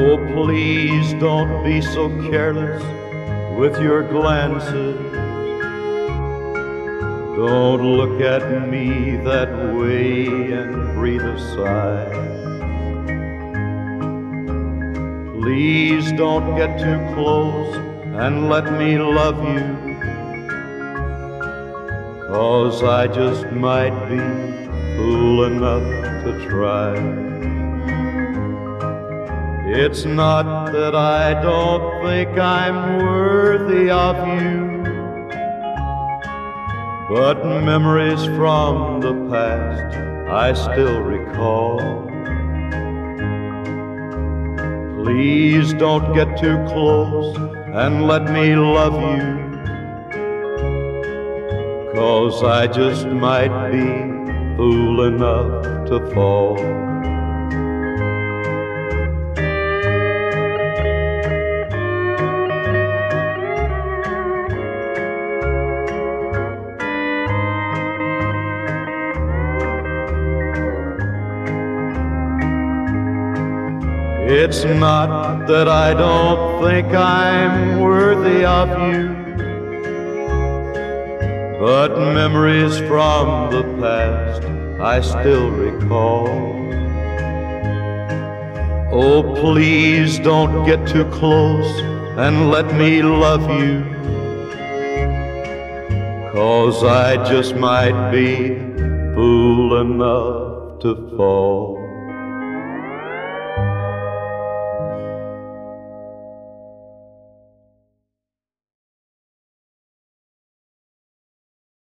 Oh, please don't be so careless with your glances. Don't look at me that way and breathe a sigh. Please don't get too close and let me love you, 'cause I just might be fool enough to try. It's not that I don't think I'm worthy of you, but memories from the past I still recall. Please don't get too close and let me love you, 'cause I just might be fool enough to fall. It's not that I don't think I'm worthy of you, but memories from the past I still recall. Oh, please don't get too close and let me love you, 'cause I just might be fool enough to fall.